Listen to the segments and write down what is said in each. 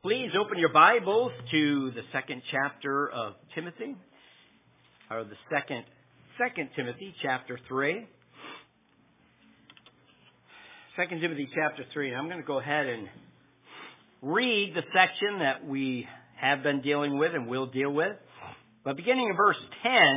Please open your Bibles to the second chapter of Timothy, or the second Timothy, chapter 3. 2 Timothy chapter 3. And I'm going to go ahead and read the section that we have been dealing with and will deal with. But beginning in verse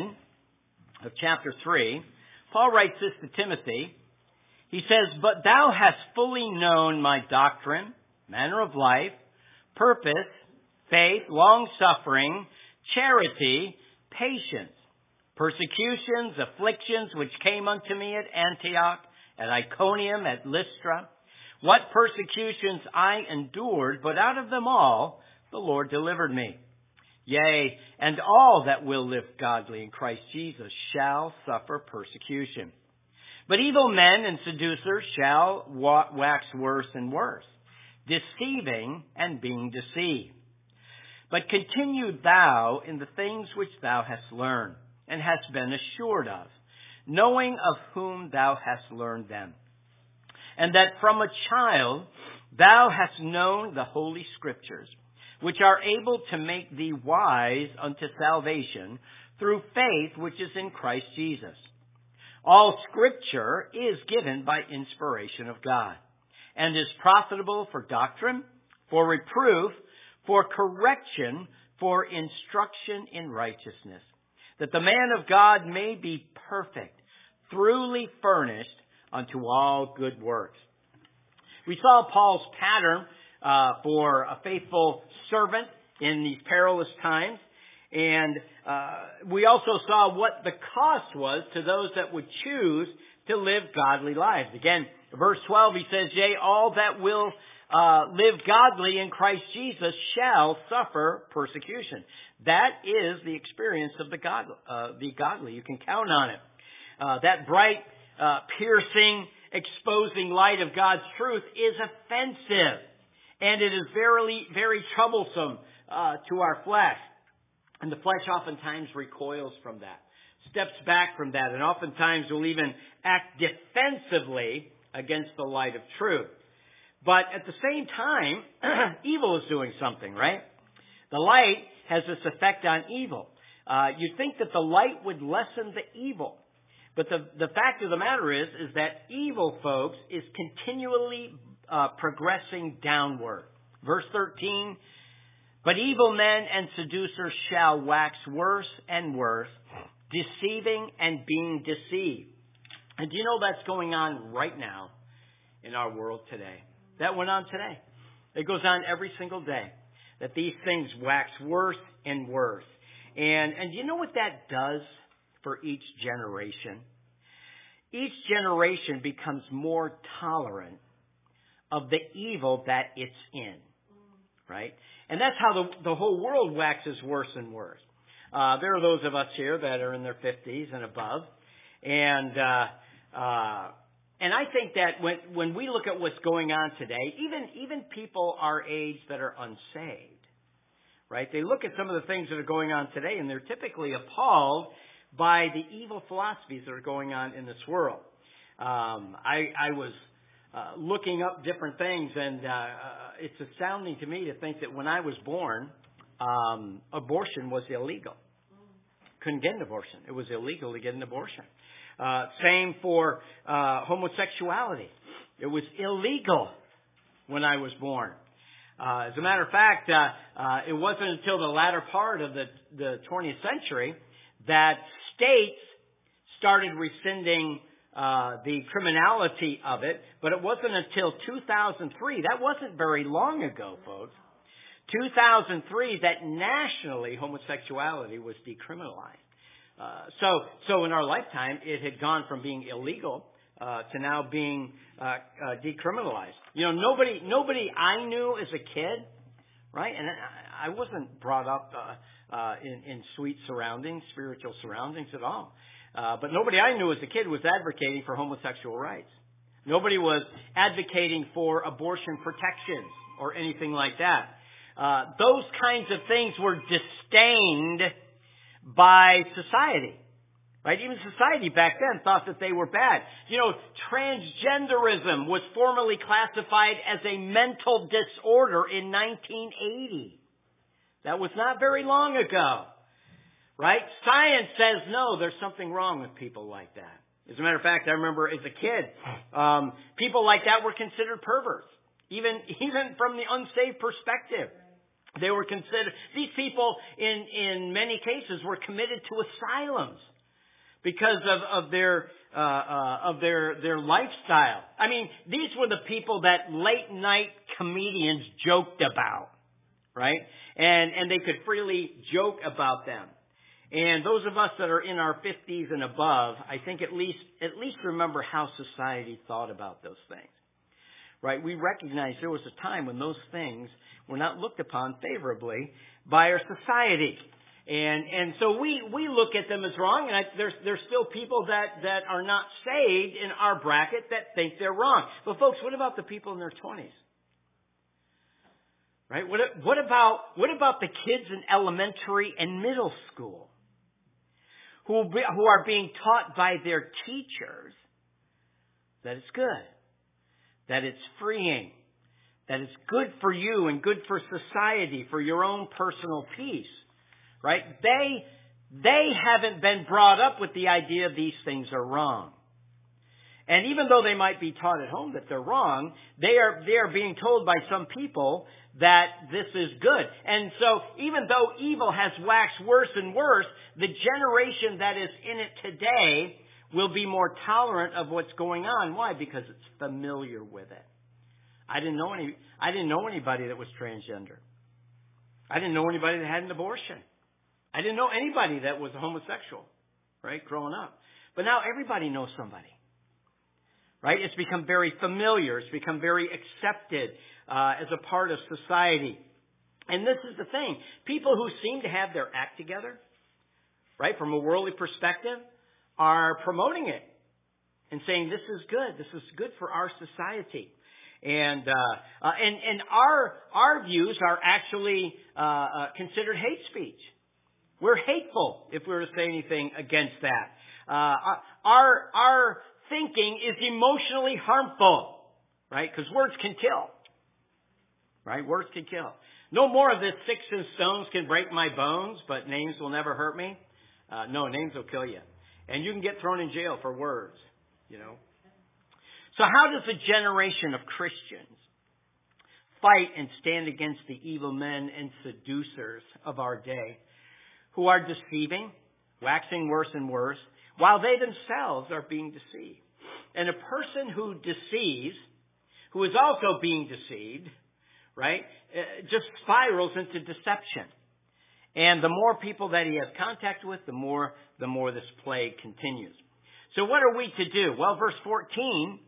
10 of chapter 3, Paul writes this to Timothy. He says, "But thou hast fully known my doctrine, manner of life, purpose, faith, long-suffering, charity, patience, persecutions, afflictions, which came unto me at Antioch, at Iconium, at Lystra. What persecutions I endured, but out of them all the Lord delivered me. Yea, and all that will live godly in Christ Jesus shall suffer persecution. But evil men and seducers shall wax worse and worse, deceiving and being deceived. But continue thou in the things which thou hast learned, and hast been assured of, knowing of whom thou hast learned them, and that from a child thou hast known the holy Scriptures, which are able to make thee wise unto salvation through faith which is in Christ Jesus. All Scripture is given by inspiration of God, and is profitable for doctrine, for reproof, for correction, for instruction in righteousness, that the man of God may be perfect, thoroughly furnished unto all good works." We saw Paul's pattern for a faithful servant in these perilous times. And we also saw what the cost was to those that would choose to live godly lives. Again, verse 12, he says, "Yea, all that will live godly in Christ Jesus shall suffer persecution." That is the experience of the godly. You can count on it. That bright, piercing, exposing light of God's truth is offensive. And it is very troublesome to our flesh. And the flesh oftentimes recoils from that, steps back from that, and oftentimes will even act defensively against the light of truth. But at the same time, evil is doing something, right? The light has this effect on evil. You'd think that the light would lessen the evil. But the fact of the matter is that evil, folks, is continually progressing downward. Verse 13, "But evil men and seducers shall wax worse and worse, deceiving and being deceived." And do you know that's going on right now in our world today? That went on today. It goes on every single day, that these things wax worse and worse. And you know what that does for each generation? Each generation becomes more tolerant of the evil that it's in, right? And that's how the whole world waxes worse and worse. There are those of us here that are in their 50s and above. And I think that when we look at what's going on today, even people our age that are unsaved, right? They look at some of the things that are going on today, and they're typically appalled by the evil philosophies that are going on in this world. I was looking up different things, and it's astounding to me to think that when I was born, abortion was illegal. Couldn't get an abortion. It was illegal to get an abortion. Same for homosexuality. It was illegal when I was born. As a matter of fact, it wasn't until the latter part of the 20th century that states started rescinding the criminality of it, but it wasn't until 2003. That wasn't very long ago, folks. 2003, that nationally homosexuality was decriminalized. So in our lifetime, it had gone from being illegal to now being decriminalized. You know, nobody I knew as a kid, right? And I wasn't brought up in sweet surroundings, spiritual surroundings at all. But nobody I knew as a kid was advocating for homosexual rights. Nobody was advocating for abortion protections or anything like that. Those kinds of things were disdained by society. Right? Even society back then thought that they were bad. Transgenderism was formally classified as a mental disorder in 1980. That was not very long ago. Right? Science says, no, there's something wrong with people like that. As a matter of fact, I remember as a kid, people like that were considered perverts. Even from the unsaved perspective. They were considered, these people in many cases were committed to asylums because of their lifestyle. I mean, these were the people that late night comedians joked about, right? And they could freely joke about them. And those of us that are in our 50s and above, I think at least remember how society thought about those things. Right? We recognize there was a time when those things were not looked upon favorably by our society. And so we look at them as wrong, and there's still people that are not saved in our bracket that think they're wrong. But folks, what about the people in their 20s? Right? What about the kids in elementary and middle school who are being taught by their teachers that it's good, that it's freeing, that it's good for you and good for society, for your own personal peace? Right? They haven't been brought up with the idea these things are wrong. And even though they might be taught at home that they're wrong, they are being told by some people that this is good. And so even though evil has waxed worse and worse, the generation that is in it today will be more tolerant of what's going on. Why? Because it's familiar with it. I didn't know anybody that was transgender. I didn't know anybody that had an abortion. I didn't know anybody that was a homosexual, right, growing up. But now everybody knows somebody, right? It's become very familiar. It's become very accepted as a part of society. And this is the thing. People who seem to have their act together, right, from a worldly perspective, are promoting it and saying this is good. This is good for our society. And our views are actually considered hate speech. We're hateful if we were to say anything against that. Our thinking is emotionally harmful, right? Because words can kill, right? Words can kill. No more of this sticks and stones can break my bones, but names will never hurt me. No, names will kill you. And you can get thrown in jail for words, you know. So how does a generation of Christians fight and stand against the evil men and seducers of our day who are deceiving, waxing worse and worse, while they themselves are being deceived? And a person who deceives, who is also being deceived, right, just spirals into deception. And the more people that he has contact with, the more this plague continues. So what are we to do? Well, verse 14,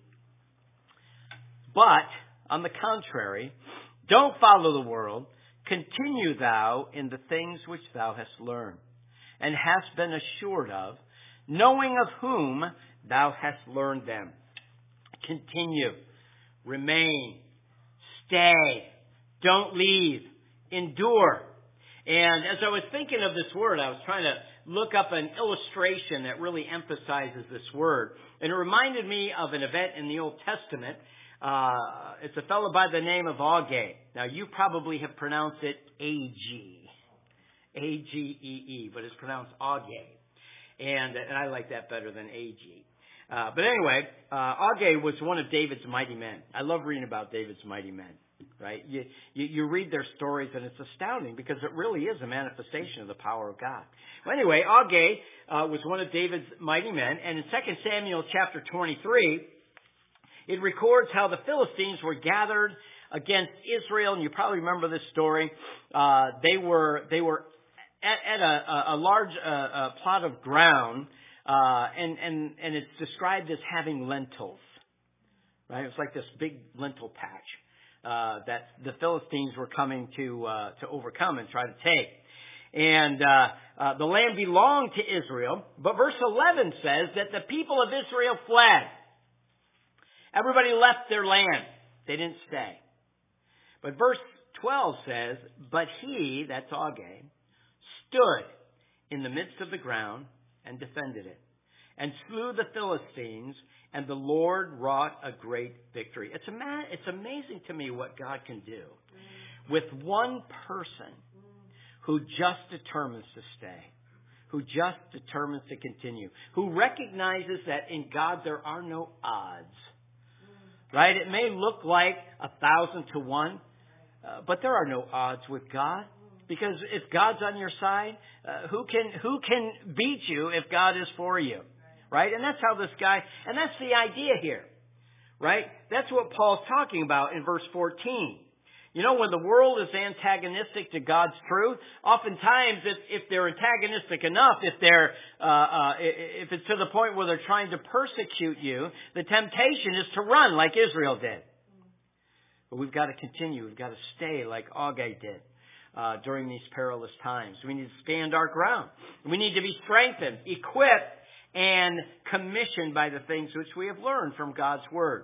but, on the contrary, don't follow the world. Continue thou in the things which thou hast learned, and hast been assured of, knowing of whom thou hast learned them. Continue. Remain. Stay. Don't leave. Endure. And as I was thinking of this word, I was trying to look up an illustration that really emphasizes this word. And it reminded me of an event in the Old Testament. It's a fellow by the name of Agee. Now, you probably have pronounced it A-G. A-G-E-E, but it's pronounced Agee. And I like that better than A-G. But anyway, Agee was one of David's mighty men. I love reading about David's mighty men, right? You read their stories, and it's astounding because it really is a manifestation of the power of God. Well, anyway, Agee was one of David's mighty men, and in 2 Samuel chapter 23, it records how the Philistines were gathered against Israel, and you probably remember this story. They were at a large plot of ground, and it's described as having lentils. Right? It was like this big lentil patch that the Philistines were coming to overcome and try to take. And the land belonged to Israel, but verse 11 says that the people of Israel fled. Everybody left their land. They didn't stay. But verse 12 says, but that's Agee, stood in the midst of the ground and defended it. and slew the Philistines, and the Lord wrought a great victory. It's amazing to me what God can do with one person who just determines to stay, who just determines to continue, who recognizes that in God there are no odds. Right? It may look like 1,000 to 1, but there are no odds with God. Because if God's on your side, who can beat you if God is for you? Right? And that's how this guy, and that's the idea here. Right? That's what Paul's talking about in verse 14. You know, when the world is antagonistic to God's truth, oftentimes if they're antagonistic enough, if it's to the point where they're trying to persecute you, the temptation is to run like Israel did. But we've got to continue. We've got to stay like Agag did during these perilous times. We need to stand our ground. We need to be strengthened, equipped, and commissioned by the things which we have learned from God's Word.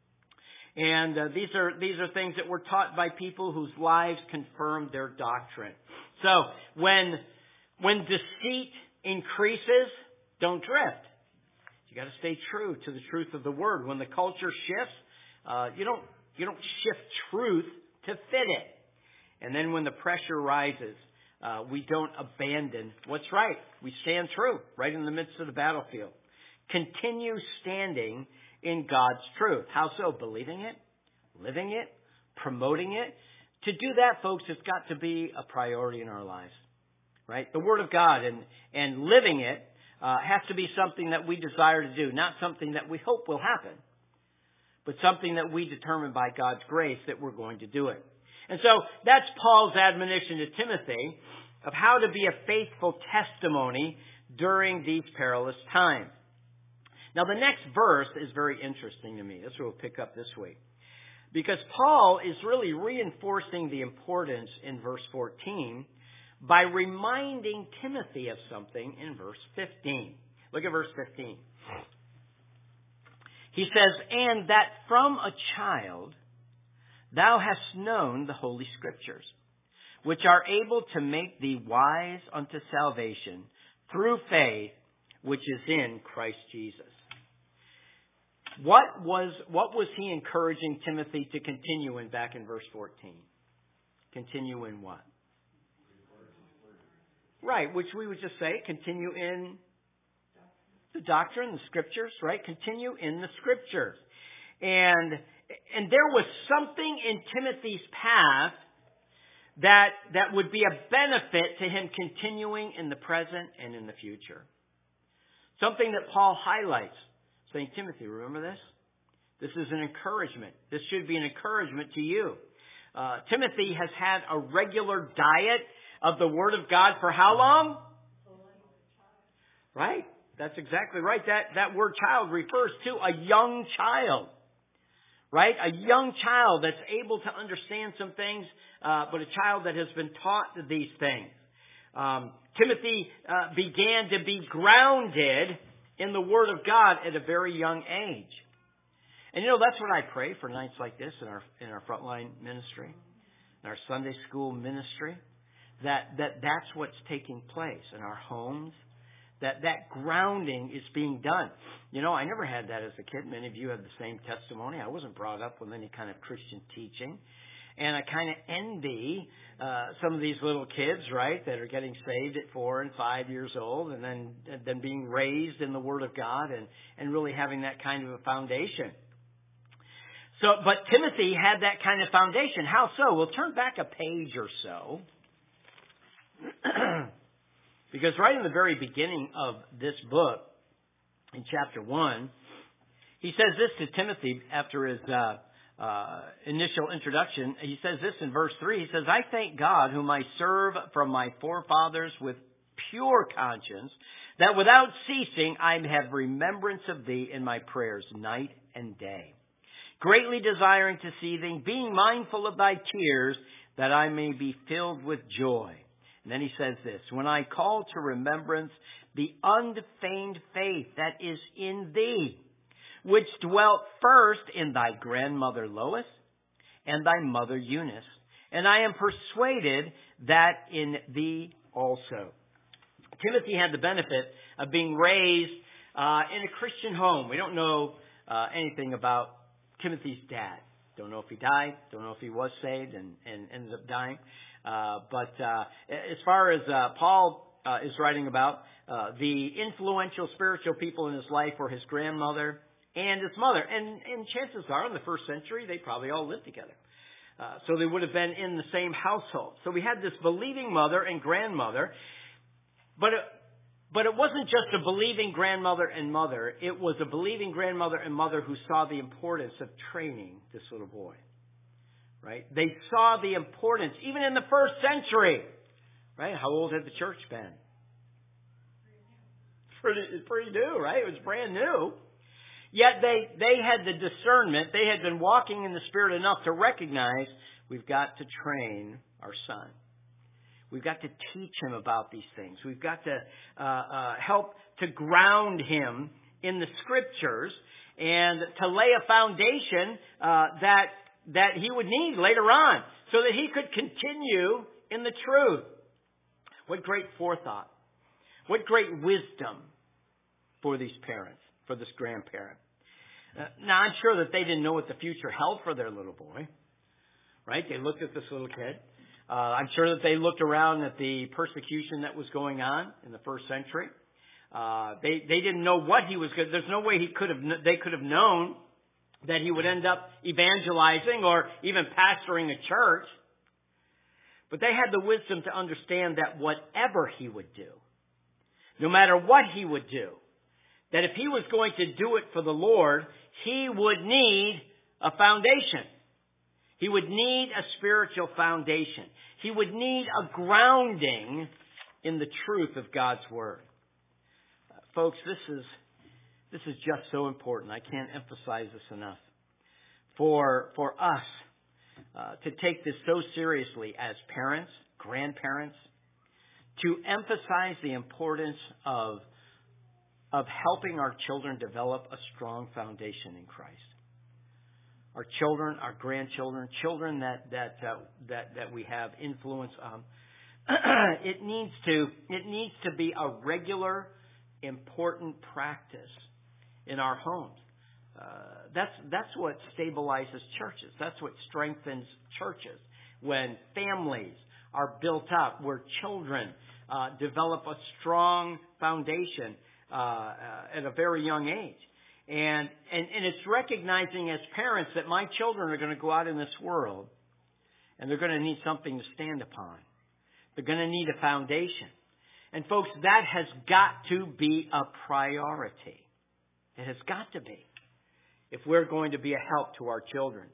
And these are things that were taught by people whose lives confirm their doctrine. So when deceit increases, don't drift. You got to stay true to the truth of the Word. When the culture shifts, you don't shift truth to fit it. And then when the pressure rises, we don't abandon what's right. We stand true right in the midst of the battlefield. Continue standing in God's truth. How so? Believing it, living it, promoting it. To do that, folks, it's got to be a priority in our lives. Right? The Word of God and living it has to be something that we desire to do, not something that we hope will happen, but something that we determine by God's grace that we're going to do it. And so that's Paul's admonition to Timothy of how to be a faithful testimony during these perilous times. Now, the next verse is very interesting to me. This we'll pick up this week. Because Paul is really reinforcing the importance in verse 14 by reminding Timothy of something in verse 15. Look at verse 15. He says, "And that from a child thou hast known the Holy Scriptures, which are able to make thee wise unto salvation through faith which is in Christ Jesus." What was he encouraging Timothy to continue in back in verse 14? Continue in what? Right, which we would just say, continue in the doctrine, the Scriptures, right? Continue in the Scriptures. And there was something in Timothy's path that would be a benefit to him continuing in the present and in the future. Something that Paul highlights, saying, Timothy, remember this? This is an encouragement. This should be an encouragement to you. Timothy has had a regular diet of the Word of God for how long? Right? That's exactly right. That word child refers to a young child. Right? A young child that's able to understand some things, but a child that has been taught these things. Timothy began to be grounded in the Word of God at a very young age. And that's what I pray for nights like this in our frontline ministry, in our Sunday school ministry, that's what's taking place in our homes, that grounding is being done. I never had that as a kid. Many of you have the same testimony. I wasn't brought up with any kind of Christian teaching. And I kind of envy some of these little kids, right, that are getting saved at 4 and 5 years old and then being raised in the Word of God and really having that kind of a foundation. But Timothy had that kind of foundation. How so? We'll turn back a page or so. Because right in the very beginning of this book, in chapter 1, he says this to Timothy after his initial introduction. He says this in verse 3. He says, "I thank God whom I serve from my forefathers with pure conscience, that without ceasing I have remembrance of thee in my prayers night and day, greatly desiring to see thee, being mindful of thy tears, that I may be filled with joy." And then he says this, "When I call to remembrance the unfeigned faith that is in thee, which dwelt first in thy grandmother Lois and thy mother Eunice, and I am persuaded that in thee also." Timothy had the benefit of being raised in a Christian home. We don't know anything about Timothy's dad. Don't know if he died. Don't know if he was saved and ended up dying. But as far as Paul is writing about, the influential spiritual people in his life were his grandmother and his mother. And chances are, in the first century, they probably all lived together. So they would have been in the same household. So we had this believing mother and grandmother. But it wasn't just a believing grandmother and mother. It was a believing grandmother and mother who saw the importance of training this little boy. Right? They saw the importance, even in the first century. Right? How old had the church been? Pretty new, right? It was brand new. Yet they had the discernment. They had been walking in the Spirit enough to recognize we've got to train our son. We've got to teach him about these things. We've got to help to ground him in the Scriptures and to lay a foundation that he would need later on so that he could continue in the truth. What great forethought. What great wisdom for these parents, for this grandparent. Now, I'm sure that they didn't know what the future held for their little boy. Right? They looked at this little kid. I'm sure that they looked around at the persecution that was going on in the first century. They didn't know what he was going to. There's no way they could have known that he would end up evangelizing or even pastoring a church. But they had the wisdom to understand that whatever he would do, no matter what he would do, that if he was going to do it for the Lord, he would need a foundation. He would need a spiritual foundation. He would need a grounding in the truth of God's Word. Folks, this is just so important. I can't emphasize this enough. For us to take this so seriously as parents, grandparents, to emphasize the importance of helping our children develop a strong foundation in Christ. Our children, our grandchildren, children that we have influence on. It needs to be a regular, important practice in our homes. That's what stabilizes churches. That's what strengthens churches. When families are built up, where children develop a strong foundation at a very young age. And it's recognizing as parents that my children are going to go out in this world and they're going to need something to stand upon. They're going to need a foundation. And folks, that has got to be a priority. It has got to be if we're going to be a help to our children.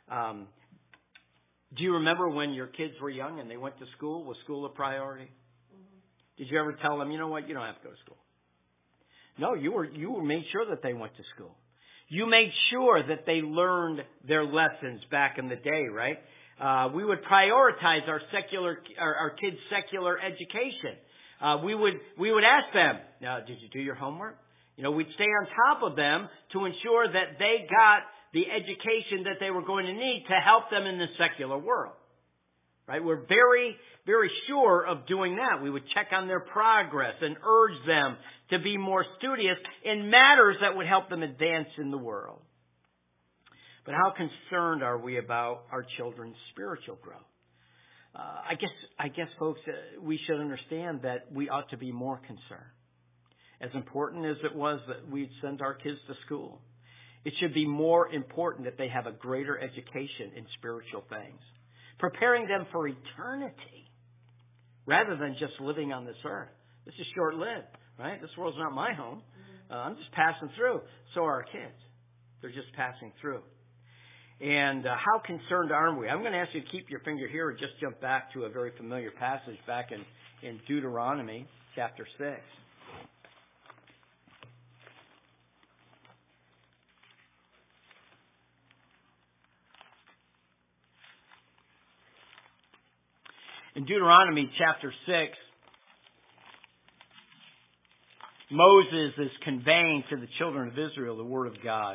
Do you remember when your kids were young and they went to school? Was school a priority? Did you ever tell them, you know what, you don't have to go to school? No, you made sure that they went to school. You made sure that they learned their lessons back in the day, right? We would prioritize our kids' secular education. We would ask them, did you do your homework? We'd stay on top of them to ensure that they got the education that they were going to need to help them in the secular world. Right? We're very, very sure of doing that. We would check on their progress and urge them to be more studious in matters that would help them advance in the world. But how concerned are we about our children's spiritual growth? I guess, folks, we should understand that we ought to be more concerned. As important as it was that we'd send our kids to school, it should be more important that they have a greater education in spiritual things, preparing them for eternity rather than just living on this earth. This is short-lived, right? This world's not my home. I'm just passing through. So are our kids. They're just passing through. And how concerned are we? I'm going to ask you to keep your finger here and just jump back to a very familiar passage back in Deuteronomy chapter 6. In Deuteronomy chapter 6, Moses is conveying to the children of Israel the Word of God.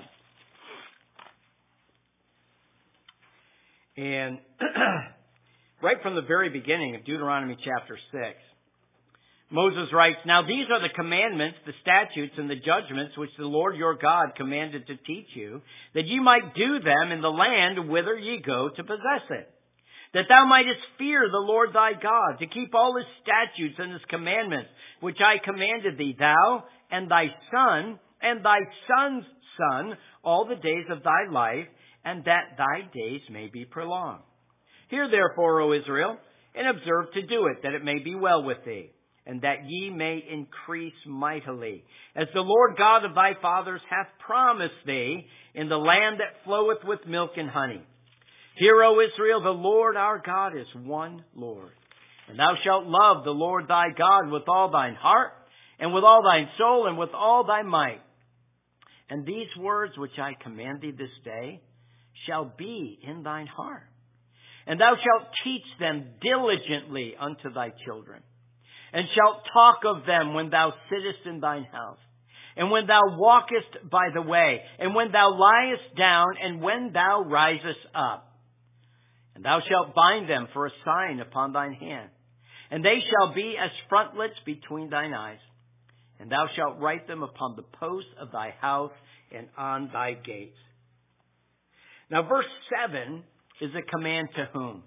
And right from the very beginning of Deuteronomy chapter 6, Moses writes, "Now these are the commandments, the statutes, and the judgments which the Lord your God commanded to teach you, that ye might do them in the land whither ye go to possess it. That thou mightest fear the Lord thy God, to keep all his statutes and his commandments, which I commanded thee, thou and thy son and thy son's son, all the days of thy life, and that thy days may be prolonged. Hear therefore, O Israel, and observe to do it, that it may be well with thee, and that ye may increase mightily, as the Lord God of thy fathers hath promised thee, in the land that floweth with milk and honey. Hear, O Israel, the Lord our God is one Lord. And thou shalt love the Lord thy God with all thine heart, and with all thine soul, and with all thy might. And these words which I command thee this day shall be in thine heart. And thou shalt teach them diligently unto thy children, and shalt talk of them when thou sittest in thine house, and when thou walkest by the way, and when thou liest down, and when thou risest up. And thou shalt bind them for a sign upon thine hand, and they shall be as frontlets between thine eyes. And thou shalt write them upon the posts of thy house and on thy gates." Now, verse 7 is a command to whom?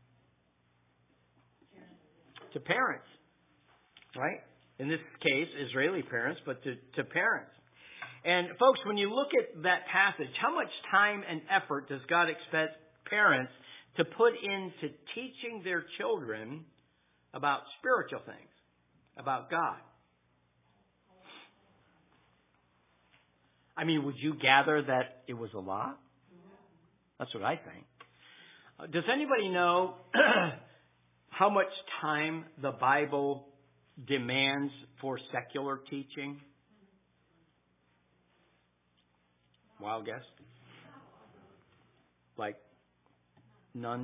To parents, right? In this case, Israeli parents, but to parents. And folks, when you look at that passage, how much time and effort does God expect parents to put into teaching their children about spiritual things, about God? I mean, would you gather that it was a lot? That's what I think. Does anybody know how much time the Bible demands for secular teaching? Wild guess? Like none?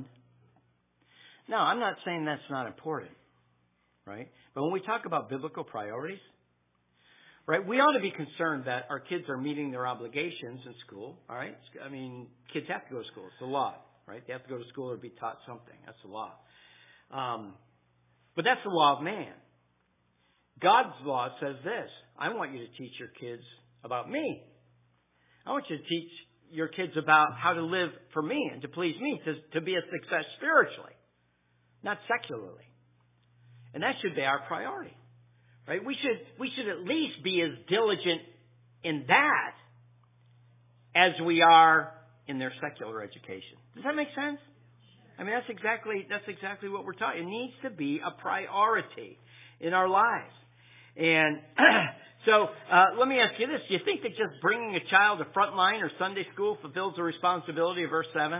No, I'm not saying that's not important, right? But when we talk about biblical priorities, right, we ought to be concerned that our kids are meeting their obligations in school, all right? I mean, kids have to go to school. It's the law, right? They have to go to school or be taught something. That's the law. But that's the law of man. God's law says this: I want you to teach your kids about me. I want you to teach your kids about how to live for me and to please me, to be a success spiritually, not secularly. And that should be our priority. Right? We should at least be as diligent in that as we are in their secular education. Does that make sense? I mean, that's exactly what we're talking. It needs to be a priority in our lives. And so let me ask you this. Do you think that just bringing a child to Frontline or Sunday school fulfills the responsibility of verse 7?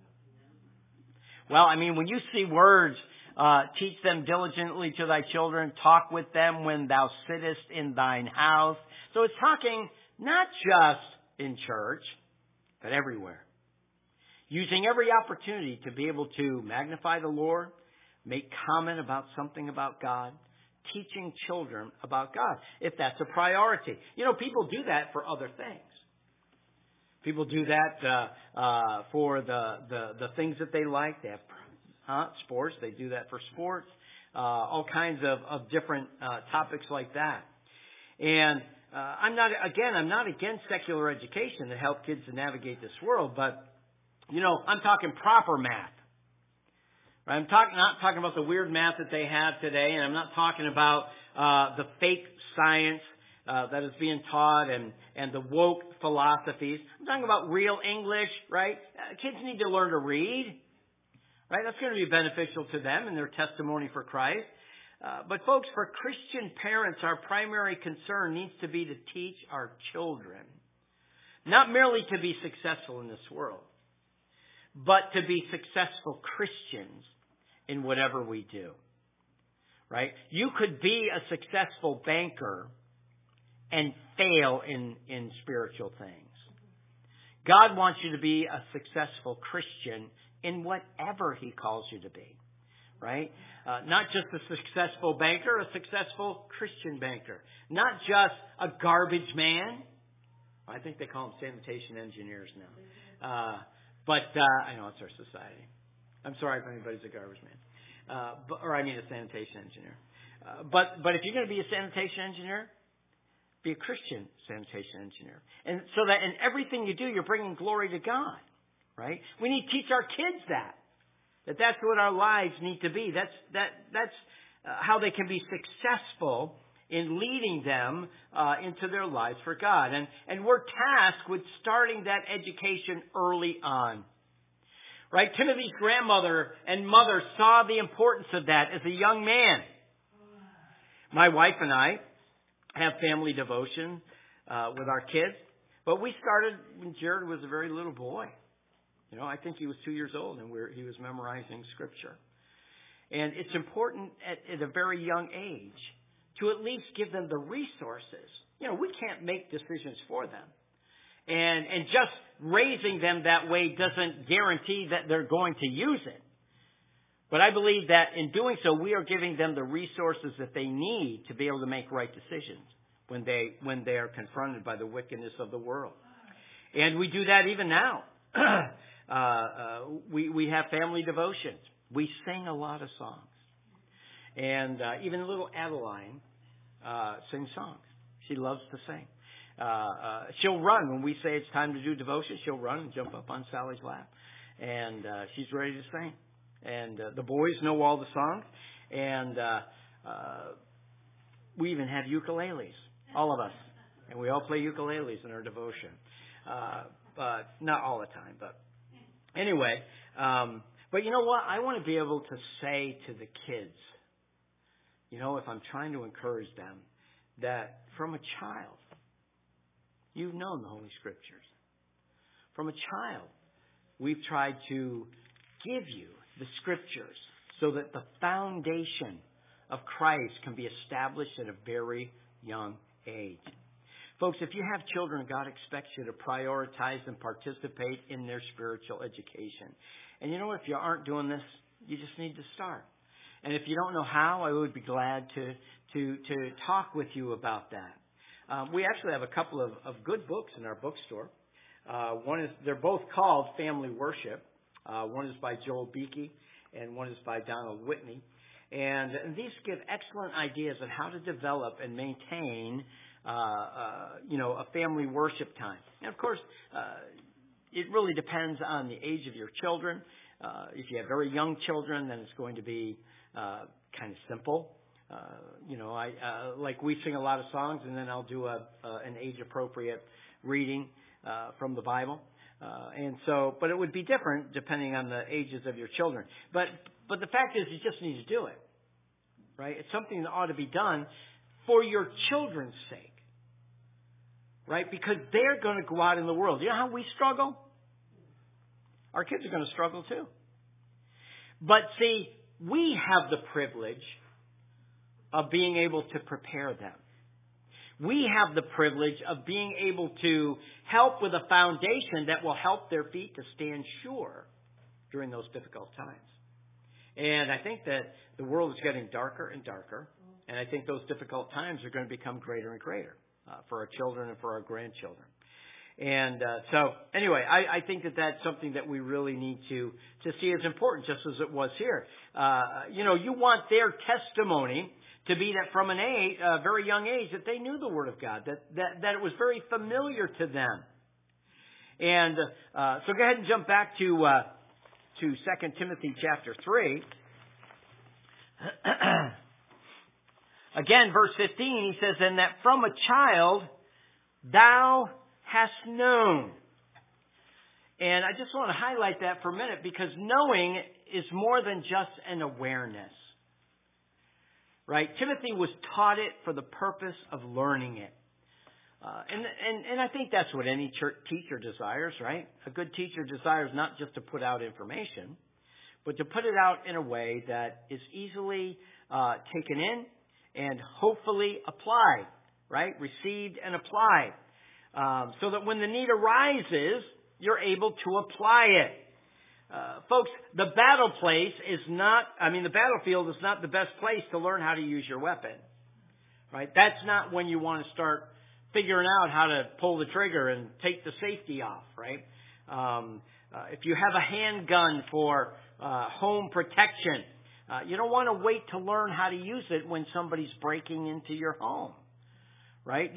Well, I mean, when you see words, teach them diligently to thy children, talk with them when thou sittest in thine house. So it's talking not just in church, but everywhere. Using every opportunity to be able to magnify the Lord, make comment about something about God, teaching children about God, if that's a priority. You know, people do that for other things. People do that for the things that they like. They have sports. They do that for sports. All kinds of different topics like that. And I'm not against secular education to help kids to navigate this world, but you know, I'm talking proper math. Right? I'm not talking about the weird math that they have today, and I'm not talking about the fake science that is being taught and the woke philosophies. I'm talking about real English, right? Kids need to learn to read, right? That's going to be beneficial to them and their testimony for Christ. But folks, for Christian parents, our primary concern needs to be to teach our children, not merely to be successful in this world, but to be successful Christians in whatever we do. Right? You could be a successful banker and fail in spiritual things. God wants you to be a successful Christian in whatever He calls you to be. Right? Not just a successful banker, a successful Christian banker. Not just a garbage man. I think they call them sanitation engineers now. But I know it's our society. I'm sorry if anybody's a garbage man. a sanitation engineer. But if you're going to be a sanitation engineer, be a Christian sanitation engineer. And so that in everything you do, you're bringing glory to God, right? We need to teach our kids that's what our lives need to be. That's how they can be successful in leading them into their lives for God. And we're tasked with starting that education early on. Right? Timothy's grandmother and mother saw the importance of that as a young man. My wife and I have family devotion with our kids, but we started when Jared was a very little boy. I think he was 2 years old, and he was memorizing Scripture. And it's important at a very young age to at least give them the resources. We can't make decisions for them. And just raising them that way doesn't guarantee that they're going to use it. But I believe that in doing so, we are giving them the resources that they need to be able to make right decisions when they are confronted by the wickedness of the world. And we do that even now. We have family devotions. We sing a lot of songs. And even little Adeline sings songs. She loves to sing. She'll run when we say it's time to do devotion. She'll run and jump up on Sally's lap. And she's ready to sing. And the boys know all the songs. And we even have ukuleles, all of us. And we all play ukuleles in our devotion. But not all the time. But anyway, but you know what? I want to be able to say to the kids, if I'm trying to encourage them, that from a child, you've known the Holy Scriptures. From a child, we've tried to give you the Scriptures so that the foundation of Christ can be established at a very young age. Folks, if you have children, God expects you to prioritize and participate in their spiritual education. And if you aren't doing this, you just need to start. And if you don't know how, I would be glad to talk with you about that. We actually have a couple of good books in our bookstore. They're both called Family Worship. One is by Joel Beakey and one is by Donald Whitney. And these give excellent ideas on how to develop and maintain a family worship time. And of course, it really depends on the age of your children. If you have very young children, then it's going to be kind of simple. Like we sing a lot of songs, and then I'll do an age-appropriate reading from the Bible. But it would be different depending on the ages of your children. But the fact is, you just need to do it, right? It's something that ought to be done for your children's sake, right? Because they're going to go out in the world. You know how we struggle? Our kids are going to struggle too. But see, we have the privilege of being able to prepare them. We have the privilege of being able to help with a foundation that will help their feet to stand sure during those difficult times. And I think that the world is getting darker and darker. And I think those difficult times are going to become greater and greater for our children and for our grandchildren. And so, anyway, I think that that's something that we really need to see as important, just as it was here. You want their testimony to be that from a very young age that they knew the Word of God, that it was very familiar to them. And so go ahead and jump back to 2 Timothy chapter 3. Again, verse 15, he says, "And that from a child thou hast known." And I just want to highlight that for a minute, because knowing is more than just an awareness. Right? Timothy was taught it for the purpose of learning it. And I think that's what any teacher desires, right? A good teacher desires not just to put out information, but to put it out in a way that is easily taken in and hopefully applied, right? Received and applied. So that when the need arises, you're able to apply it. Folks, the battlefield is not the best place to learn how to use your weapon. Right? That's not when you want to start figuring out how to pull the trigger and take the safety off, right? If you have a handgun for home protection, You don't want to wait to learn how to use it when somebody's breaking into your home, right?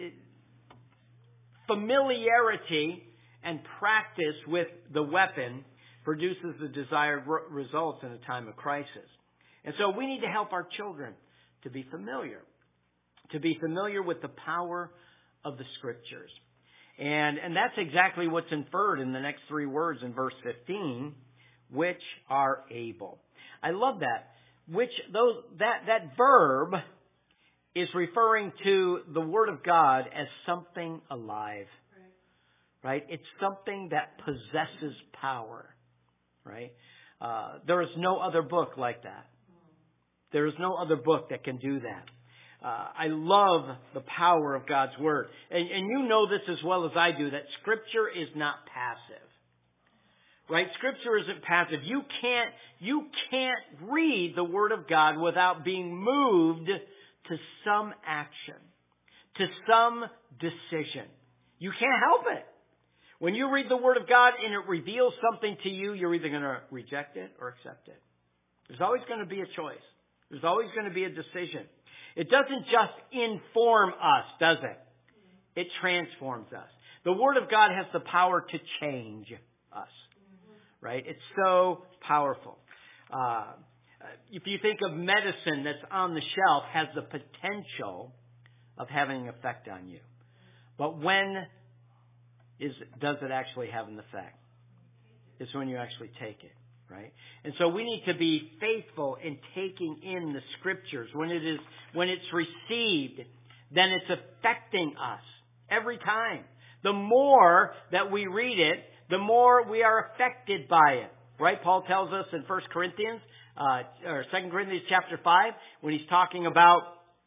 Familiarity and practice with the weapon produces the desired results in a time of crisis. And so we need to help our children to be familiar with the power of the Scriptures. And that's exactly what's inferred in the next three words in verse 15, which are able. I love that. That verb is referring to the Word of God as something alive. Right? It's something that possesses power. Right? There is no other book like that. There is no other book that can do that. I love the power of God's Word. And you know this as well as I do, that Scripture is not passive. Right? Scripture isn't passive. You can't read the Word of God without being moved to some action, to some decision. You can't help it. When you read the Word of God and it reveals something to you, you're either going to reject it or accept it. There's always going to be a choice. There's always going to be a decision. It doesn't just inform us, does it? It transforms us. The Word of God has the power to change us. Right? It's so powerful. If you think of medicine that's on the shelf, has the potential of having an effect on you. But when does it actually have an effect? It's when you actually take it. Right? And so we need to be faithful in taking in the Scriptures. When it's received, then it's affecting us every time. The more that we read it, the more we are affected by it. Right? Paul tells us in 1 Corinthians, or 2 Corinthians chapter 5, when he's talking about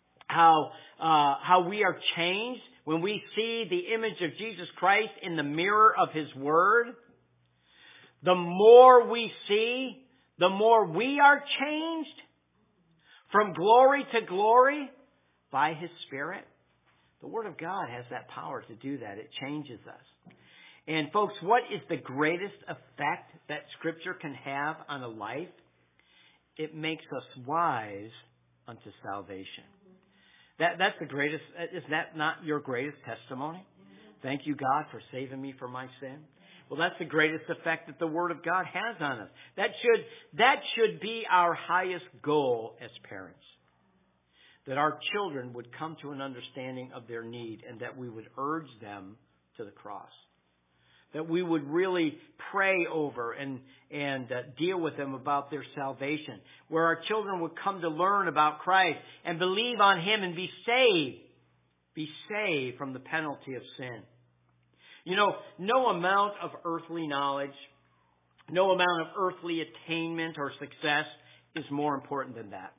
how we are changed when we see the image of Jesus Christ in the mirror of His Word. The more we see, the more we are changed from glory to glory by His Spirit. The Word of God has that power to do that. It changes us. And folks, what is the greatest effect that Scripture can have on a life? It makes us wise unto salvation. That's the greatest. Is that not your greatest testimony? Thank you, God, for saving me from my sin. Well, that's the greatest effect that the Word of God has on us. That should be our highest goal as parents. That our children would come to an understanding of their need and that we would urge them to the cross. That we would really pray over and deal with them about their salvation. Where our children would come to learn about Christ and believe on Him and be saved. Be saved from the penalty of sin. You know, no amount of earthly knowledge, no amount of earthly attainment or success is more important than that.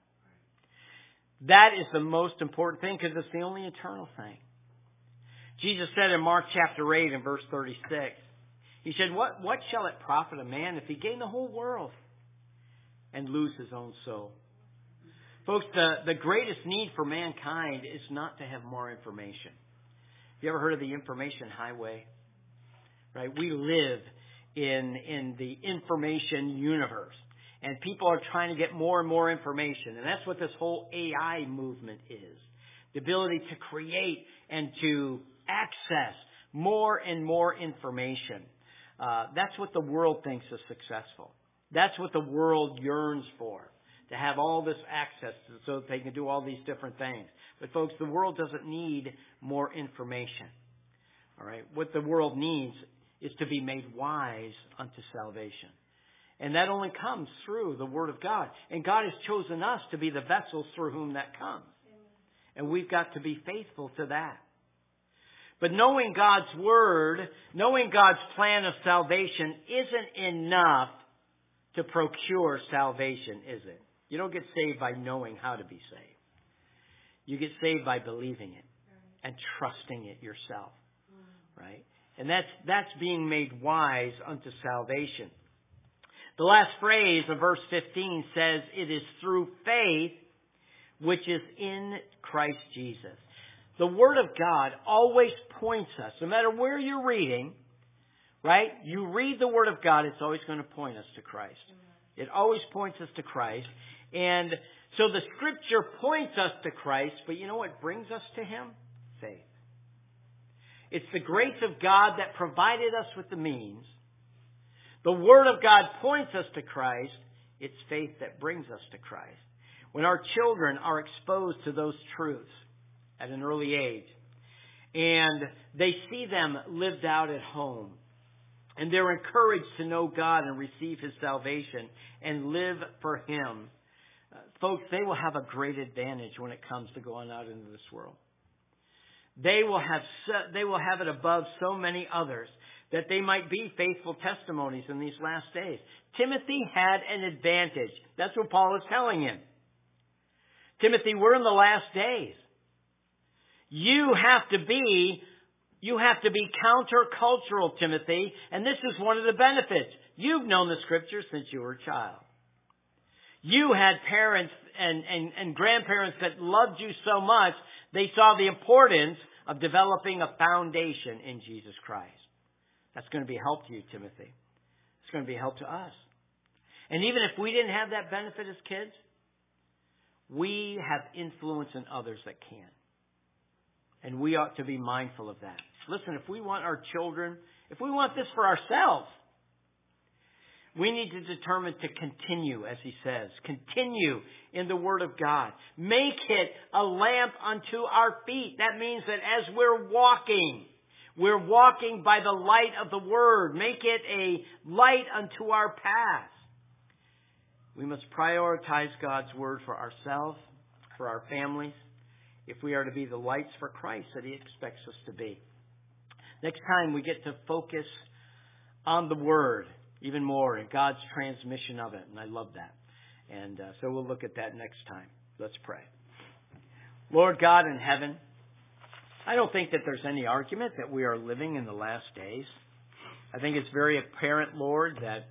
That is the most important thing because it's the only eternal thing. Jesus said in Mark chapter 8 and verse 36, He said, What shall it profit a man if he gain the whole world and lose his own soul? Folks, the greatest need for mankind is not to have more information. You ever heard of the information highway? Right? We live in the information universe. And people are trying to get more and more information. And that's what this whole AI movement is. The ability to create and to access more and more information. That's what the world thinks is successful. That's what the world yearns for. To have all this access so that they can do all these different things. But folks, the world doesn't need more information. All right? What the world needs is to be made wise unto salvation. And that only comes through the Word of God. And God has chosen us to be the vessels through whom that comes. And we've got to be faithful to that. But knowing God's Word, knowing God's plan of salvation isn't enough to procure salvation, is it? You don't get saved by knowing how to be saved. You get saved by believing it and trusting it yourself. Right? And that's being made wise unto salvation. The last phrase of verse 15 says, it is through faith which is in Christ Jesus. The Word of God always points us, no matter where you're reading, right? You read the Word of God, it's always going to point us to Christ. It always points us to Christ. And so the Scripture points us to Christ, but you know what brings us to Him? Faith. It's the grace of God that provided us with the means. The Word of God points us to Christ. It's faith that brings us to Christ. When our children are exposed to those truths at an early age, and they see them lived out at home, and they're encouraged to know God and receive His salvation and live for Him, folks, they will have a great advantage when it comes to going out into this world. They will have it above so many others that they might be faithful testimonies in these last days. Timothy had an advantage. That's what Paul is telling him. Timothy, we're in the last days. You have to be countercultural, Timothy, and this is one of the benefits. You've known the Scriptures since you were a child. You had parents and grandparents that loved you so much, they saw the importance of developing a foundation in Jesus Christ. That's going to be a help to you, Timothy. It's going to be a help to us. And even if we didn't have that benefit as kids, we have influence in others that can. And we ought to be mindful of that. Listen, if we want our children, if we want this for ourselves, we need to determine to continue, as he says. Continue in the Word of God. Make it a lamp unto our feet. That means that as we're walking by the light of the Word. Make it a light unto our path. We must prioritize God's Word for ourselves, for our families, if we are to be the lights for Christ that He expects us to be. Next time we get to focus on the Word even more and God's transmission of it. And I love that. And so we'll look at that next time. Let's pray. Lord God in heaven, I don't think that there's any argument that we are living in the last days. I think it's very apparent, Lord, that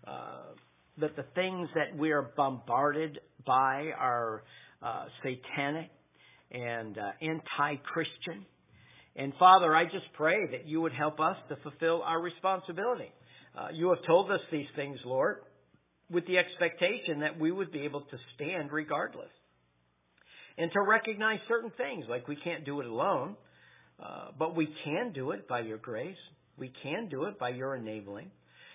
the things that we are bombarded by are satanic and anti-Christian. And Father, I just pray that you would help us to fulfill our responsibility. You have told us these things, Lord, with the expectation that we would be able to stand regardless. And to recognize certain things, like we can't do it alone, but we can do it by your grace. We can do it by your enabling.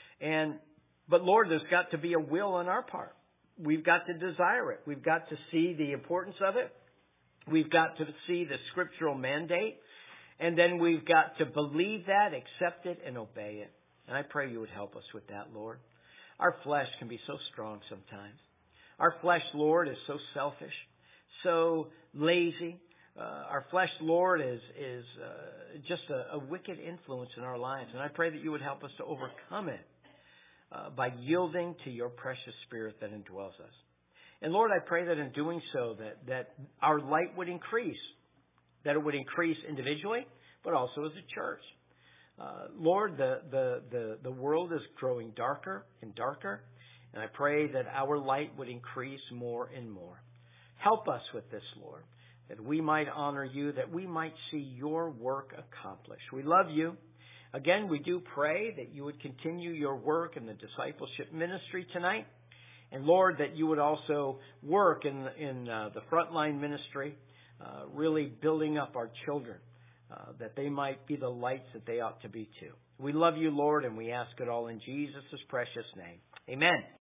But Lord, there's got to be a will on our part. We've got to desire it. We've got to see the importance of it. We've got to see the scriptural mandate. And then we've got to believe that, accept it, and obey it. And I pray you would help us with that, Lord. Our flesh can be so strong sometimes. Our flesh, Lord, is so selfish, so lazy. Our flesh, Lord, is just a wicked influence in our lives. And I pray that you would help us to overcome it by yielding to your precious Spirit that indwells us. And Lord, I pray that in doing so, that our light would increase, that it would increase individually, but also as a church. Lord, the world is growing darker and darker, and I pray that our light would increase more and more. Help us with this, Lord, that we might honor you, that we might see your work accomplished. We love you. Again, we do pray that you would continue your work in the discipleship ministry tonight. And Lord, that you would also work in the frontline ministry, really building up our children, that they might be the lights that they ought to be too. We love you, Lord, and we ask it all in Jesus' precious name. Amen.